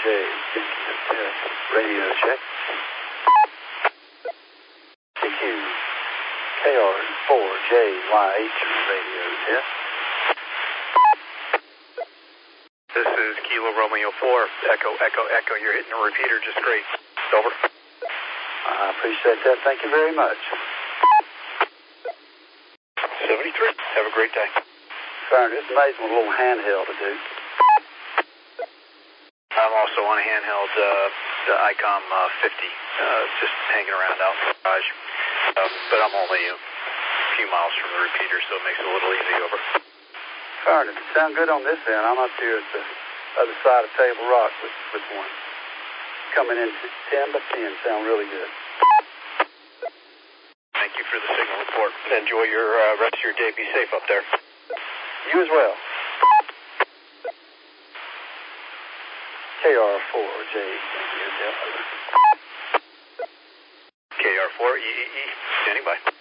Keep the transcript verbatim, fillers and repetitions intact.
Radio check. C Q, K R four J Y H radio test. This is Kilo Romeo four, Echo, Echo, Echo. You're hitting the repeater just great. Over. I appreciate that. Thank you very much. seventy-three. Have a great day. Fine. It's amazing what a little handheld to do. I'm also on a handheld, uh, the ICOM uh, fifty, uh, just hanging around out in the garage. Uh, but I'm only a few miles from the repeater, so it makes it a little easy. Over. Fine. If it sound good on this end, I'm up here at the other side of Table Rock with, with one. Coming in ten by ten, sound really good. Thank you for the signal report. Enjoy your uh, rest of your day. Be safe up there. You as well. K R four J. K R four E E E. Standing by.